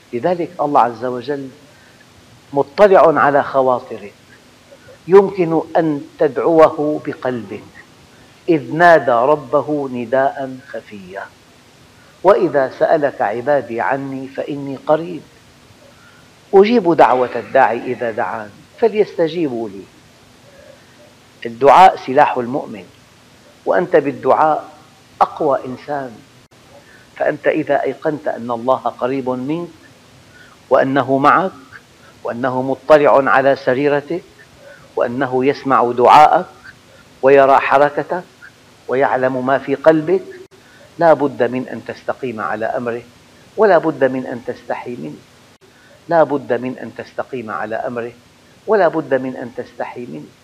لذلك الله عز وجل مطلع على خواطرك، يمكن أن تدعوه بقلبك إذ نادى ربه نداء خفيا. وإذا سألك عبادي عني فإني قريب أجيب دعوة الداعي إذا دعان فليستجيبوا لي. الدعاء سلاح المؤمن، وأنت بالدعاء أقوى إنسان. فأنت إذا أيقنت أن الله قريب منك وأنه معك وأنه مطلع على سريرتك وأنه يسمع دعاءك ويرى حركتك ويعلم ما في قلبك، لا بد من أن تستقيم على أمره ولا بد من أن تستحي منه. لا بد من أن تستقيم على أمره ولا بد من أن تستحي منه.